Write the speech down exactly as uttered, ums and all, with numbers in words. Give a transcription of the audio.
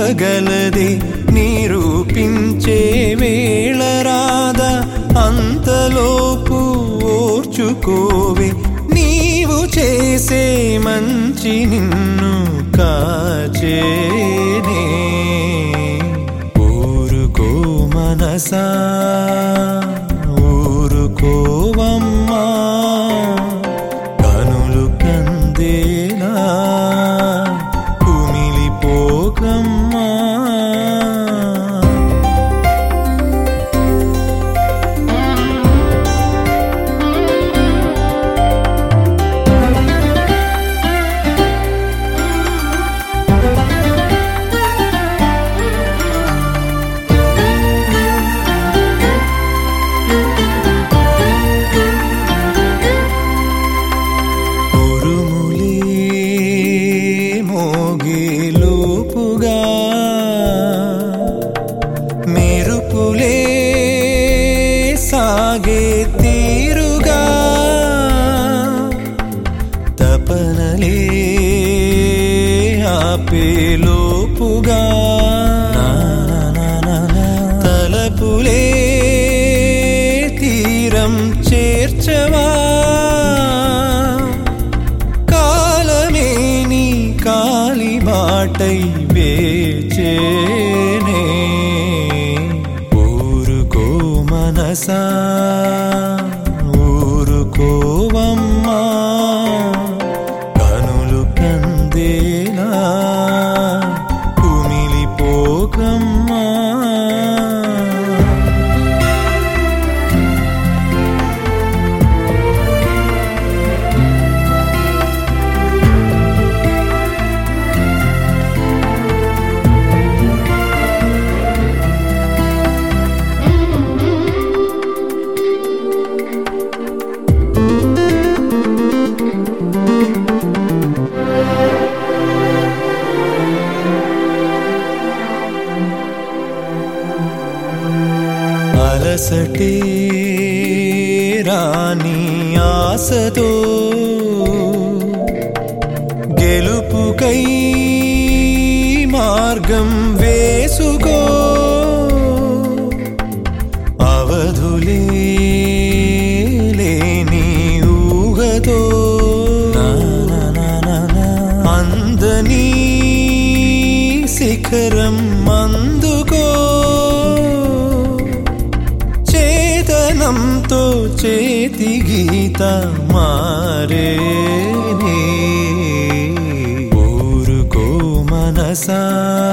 ఇవ్వగలదే నిరూపించే వేళ రాదా అంతలోపు ఓర్చుకోవే నీవు చేసే మంచి నిన్ను కాచేనే ఊరుకో మనసా ఊరుకోవమ్మా కనులు కందేలా కుమిలిపోకమ్మా మోగేలోపుగా మెరుపులే సాగే తీరుగా తపనలే ఆపేలోపుగా తలపులే తీరం చేర్చవా కాలి బాటై వేచేనే ఊరుకో మనసా ఊరుకోవమ్మా కనులు కందేలా కుమిలిపోకమ్మా అలసటే రాని ఆశతో గెలుపుకై మార్గం వేసుకో అవధులే లేని ఊహతో అందని శిఖరం అందుకో చేతనంతో చేతి గీత మారేనే ఊరుకో మనసా